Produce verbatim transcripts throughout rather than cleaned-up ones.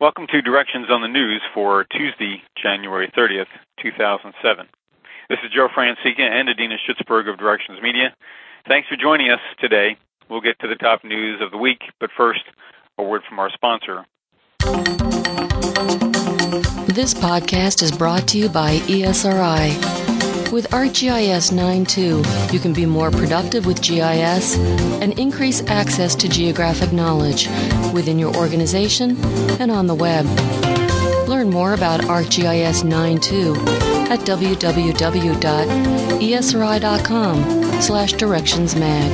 Welcome to Directions on the News for Tuesday, January thirtieth, two thousand seven. This is Joe Francica and Adina Schutzberg of Directions Media. Thanks for joining us today. We'll get to the top news of the week, but first, a word from our sponsor. This podcast is brought to you by E S R I. With ArcGIS nine point two, you can be more productive with G I S and increase access to geographic knowledge within your organization and on the web. Learn more about ArcGIS nine point two at w w w dot e s r i dot com slash directions mag.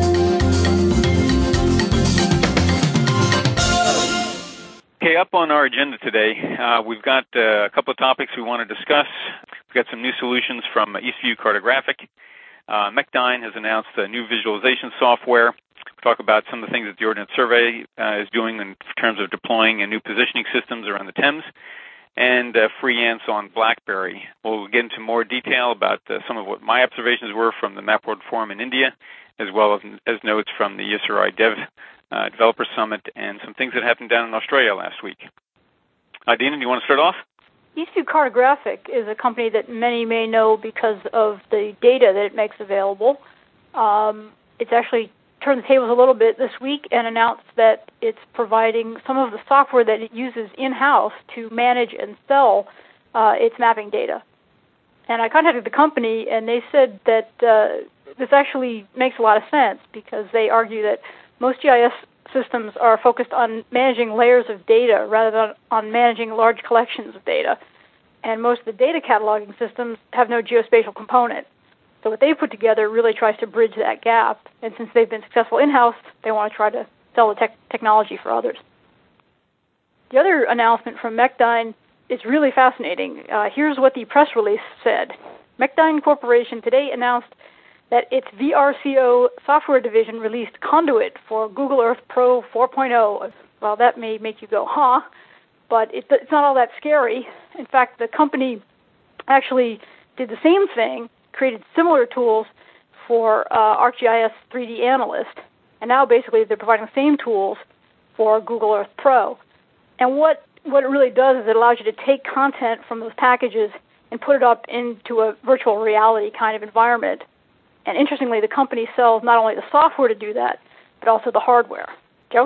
Okay, up on our agenda today, uh, we've got uh, a couple of topics we want to discuss. We've got some new solutions from Eastview Cartographic. Uh, Mechdyne has announced a new visualization software. We'll talk about some of the things that the Ordnance Survey uh, is doing in terms of deploying a new positioning systems around the Thames, and uh, Freeance on BlackBerry. We'll get into more detail about uh, some of what my observations were from the Map World Forum in India, as well as, as notes from the E S R I Dev uh, Developer Summit and some things that happened down in Australia last week. Uh, Dina, do you want to start off? Eastview Cartographic is a company that many may know because of the data that it makes available. Um, it's actually turned the tables a little bit this week and announced that it's providing some of the software that it uses in-house to manage and sell uh, its mapping data. And I contacted the company, and they said that uh, this actually makes a lot of sense because they argue that most G I S systems are focused on managing layers of data rather than on managing large collections of data. And most of the data cataloging systems have no geospatial component. So what they put together really tries to bridge that gap. And since they've been successful in-house, they want to try to sell the tech- technology for others. The other announcement from Mechdyne is really fascinating. Uh, here's what the press release said. Mechdyne Corporation today announced that its V R C O software division released Conduit for Google Earth Pro four point oh. Well, that may make you go, huh? But it, it's not all that scary. In fact, the company actually did the same thing, created similar tools for uh, ArcGIS three D Analyst, and now basically they're providing the same tools for Google Earth Pro. And what, what it really does is it allows you to take content from those packages and put it up into a virtual reality kind of environment. And interestingly, the company sells not only the software to do that, but also the hardware. Joe?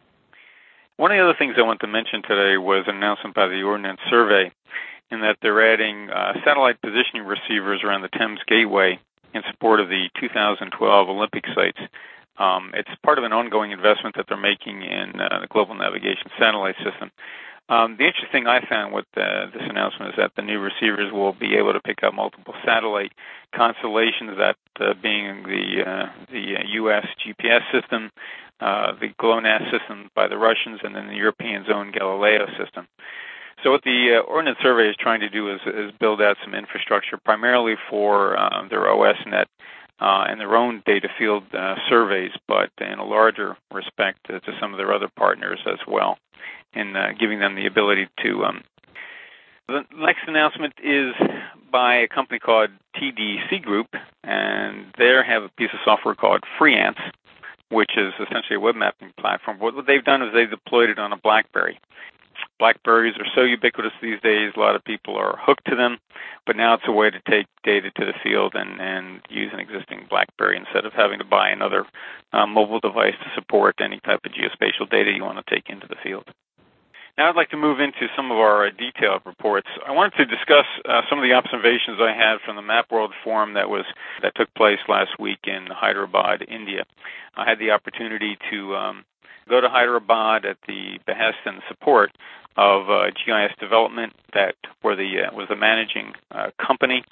One of the other things I want to mention today was an announcement by the Ordnance Survey in that they're adding uh, satellite positioning receivers around the Thames Gateway in support of the two thousand twelve Olympic sites. Um, it's part of an ongoing investment that they're making in uh, the Global Navigation Satellite System. Um, the interesting thing I found with uh, this announcement is that the new receivers will be able to pick up multiple satellite constellations, that uh, being the uh, the U S G P S system, uh, the GLONASS system by the Russians, and then the European Zone Galileo system. So what the uh, Ordnance Survey is trying to do is, is build out some infrastructure primarily for uh, their O S net uh, and their own data field uh, surveys, but in a larger respect uh, to some of their other partners as well, in uh, giving them the ability to... Um, the next announcement is by a company called T D C Group, and they have a piece of software called Freeance, which is essentially a web mapping platform. What they've done is they've deployed it on a BlackBerry. BlackBerries are so ubiquitous these days, a lot of people are hooked to them, but now it's a way to take data to the field and, and use an existing BlackBerry instead of having to buy another uh, mobile device to support any type of geospatial data you want to take into the field. Now I'd like to move into some of our uh, detailed reports. I wanted to discuss uh, some of the observations I had from the Map World Forum that was that took place last week in Hyderabad, India. I had the opportunity to um, go to Hyderabad at the behest and support of uh, G I S Development, that were the uh, was the managing uh, company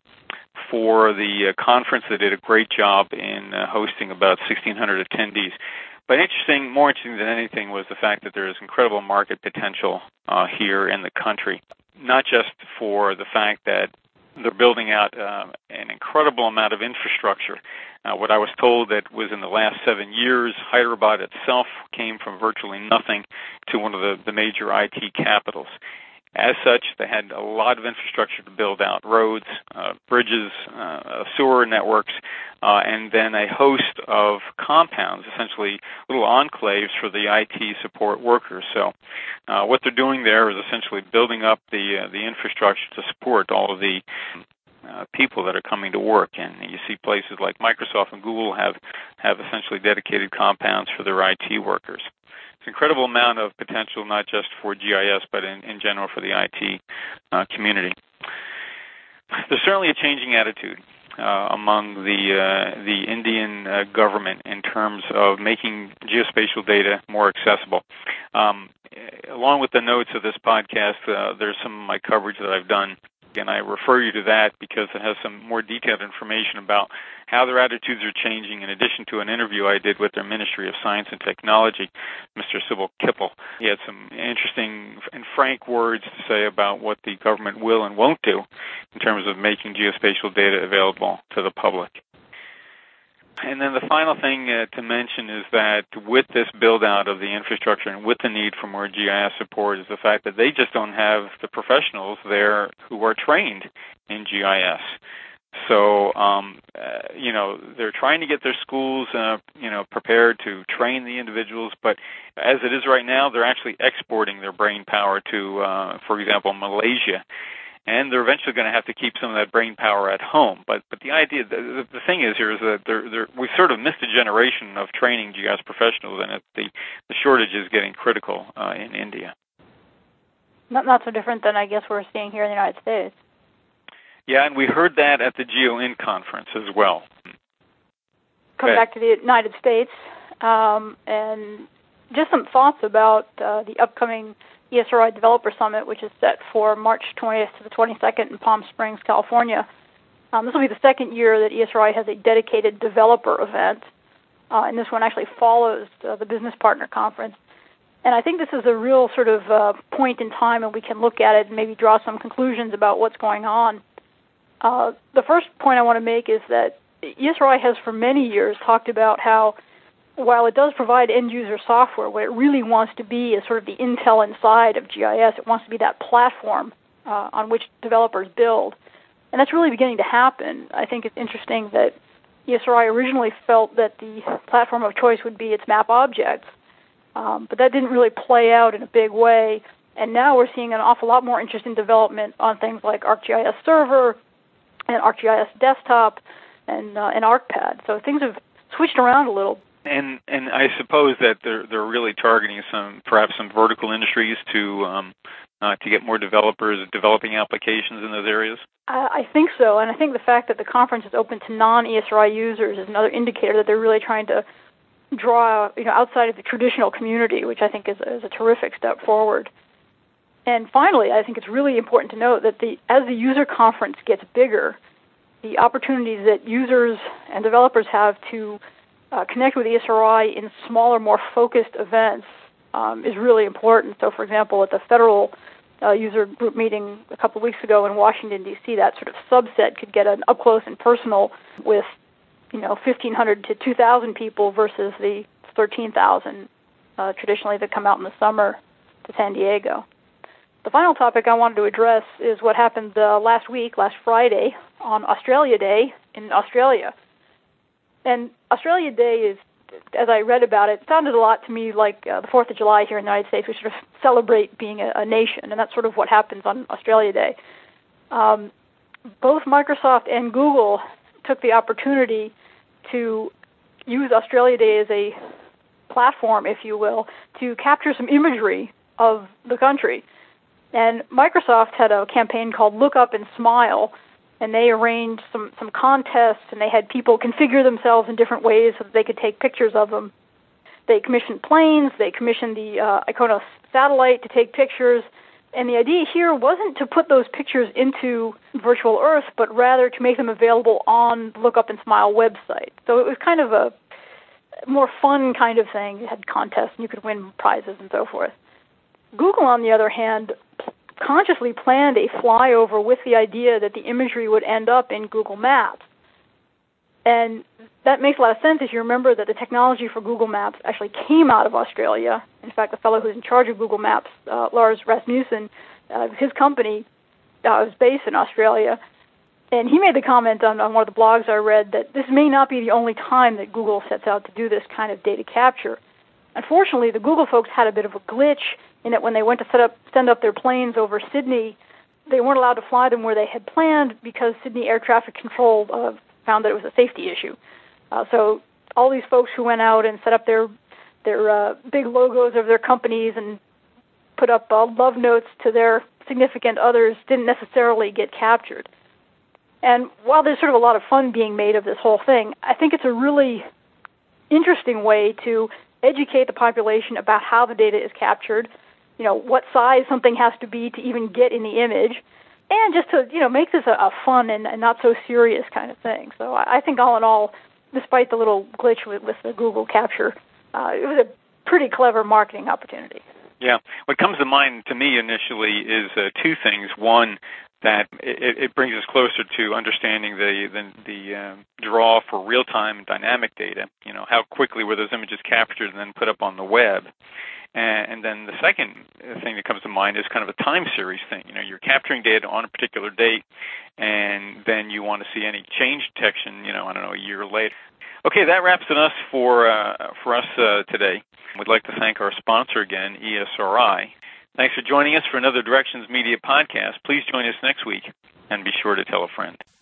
for the uh, conference. They did a great job in uh, hosting about sixteen hundred attendees. But interesting, more interesting than anything, was the fact that there is incredible market potential uh, here in the country, not just for the fact that they're building out uh, an incredible amount of infrastructure. Uh, what I was told that was in the last seven years, Hyderabad itself came from virtually nothing to one of the, the major I T capitals. As such, they had a lot of infrastructure to build out, roads, uh, bridges, uh, sewer networks, uh, and then a host of compounds, essentially little enclaves for the I T support workers. So uh, what they're doing there is essentially building up the uh, the infrastructure to support all of the uh, people that are coming to work. And you see places like Microsoft and Google have, have essentially dedicated compounds for their I T workers. It's an incredible amount of potential, not just for G I S, but in, in general for the I T uh, community. There's certainly a changing attitude uh, among the uh, the Indian uh, government in terms of making geospatial data more accessible. Um, along with the notes of this podcast, uh, there's some of my coverage that I've done. And I refer you to that because it has some more detailed information about how their attitudes are changing, in addition to an interview I did with their Ministry of Science and Technology, Mister Sybil Kipple. He had some interesting and frank words to say about what the government will and won't do in terms of making geospatial data available to the public. And then the final thing uh, to mention is that with this build-out of the infrastructure and with the need for more G I S support is the fact that they just don't have the professionals there who are trained in G I S. So, um, uh, you know, they're trying to get their schools, uh, you know, prepared to train the individuals, but as it is right now, they're actually exporting their brain power to, uh, for example, Malaysia. And they're eventually going to have to keep some of that brain power at home. But but the idea, the, the thing is here is that they're, they're, we've sort of missed a generation of training G I S professionals, and it, the, the shortage is getting critical uh, in India. Not, not so different than I guess we're seeing here in the United States. Yeah, and we heard that at the GeoIn conference as well. Come back to the United States, um, and just some thoughts about uh, the upcoming E S R I Developer Summit, which is set for March twentieth to the twenty-second in Palm Springs, California. Um, this will be the second year that E S R I has a dedicated developer event, uh, and this one actually follows uh, the Business Partner Conference. And I think this is a real sort of uh, point in time, and we can look at it and maybe draw some conclusions about what's going on. Uh, the first point I want to make is that E S R I has for many years talked about how while it does provide end-user software, what it really wants to be is sort of the Intel inside of G I S. It wants to be that platform uh, on which developers build. And that's really beginning to happen. I think it's interesting that E S R I originally felt that the platform of choice would be its map objects, um, but that didn't really play out in a big way. And now we're seeing an awful lot more interest in development on things like ArcGIS Server and ArcGIS Desktop and, uh, and ArcPad. So things have switched around a little. And and I suppose that they're they're really targeting some perhaps some vertical industries to um, uh, to get more developers developing applications in those areas. I, I think so, and I think the fact that the conference is open to non-E S R I users is another indicator that they're really trying to draw you know outside of the traditional community, which I think is, is a terrific step forward. And finally, I think it's really important to note that the as the user conference gets bigger, the opportunities that users and developers have to Uh, connect with E S R I in smaller, more focused events um, is really important. So, for example, at the federal uh, user group meeting a couple of weeks ago in Washington, D C, that sort of subset could get an up-close and personal with, you know, fifteen hundred to two thousand people versus the thirteen thousand uh, traditionally that come out in the summer to San Diego. The final topic I wanted to address is what happened uh, last week, last Friday, on Australia Day in Australia. And Australia Day is, as I read about it, it sounded a lot to me like uh, the fourth of July here in the United States. We sort of celebrate being a, a nation, and that's sort of what happens on Australia Day. Um, both Microsoft and Google took the opportunity to use Australia Day as a platform, if you will, to capture some imagery of the country. And Microsoft had a campaign called Look Up and Smile, and they arranged some, some contests, and they had people configure themselves in different ways so that they could take pictures of them. They commissioned planes, they commissioned the uh, Iconos satellite to take pictures, and the idea here wasn't to put those pictures into Virtual Earth, but rather to make them available on the Look Up and Smile website. So it was kind of a more fun kind of thing. You had contests, and you could win prizes and so forth. Google, on the other hand, consciously planned a flyover with the idea that the imagery would end up in Google Maps. And that makes a lot of sense if you remember that the technology for Google Maps actually came out of Australia. In fact, the fellow who's in charge of Google Maps, uh, Lars Rasmussen, Uh, his company uh, was based in Australia, and he made the comment on, on one of the blogs I read that this may not be the only time that Google sets out to do this kind of data capture. Unfortunately, the Google folks had a bit of a glitch in that when they went to set up, send up their planes over Sydney, they weren't allowed to fly them where they had planned because Sydney Air Traffic Control uh, found that it was a safety issue. Uh, so all these folks who went out and set up their their uh, big logos of their companies and put up uh, love notes to their significant others didn't necessarily get captured. And while there's sort of a lot of fun being made of this whole thing, I think it's a really interesting way to educate the population about how the data is captured, you know, what size something has to be to even get in the image, and just to, you know, make this a, a fun and, and not so serious kind of thing. So I, I think all in all, despite the little glitch with, with the Google capture, uh, it was a pretty clever marketing opportunity. Yeah. What comes to mind to me initially is uh, two things. One, that it, it brings us closer to understanding the the, the um, draw for real-time and dynamic data. You know, how quickly were those images captured and then put up on the web? And, and then the second thing that comes to mind is kind of a time series thing. You know, you're capturing data on a particular date, and then you want to see any change detection, you know, I don't know, a year later. Okay, that wraps it up for, uh, for us uh, today. We'd like to thank our sponsor again, E S R I. Thanks for joining us for another Directions Media podcast. Please join us next week, and be sure to tell a friend.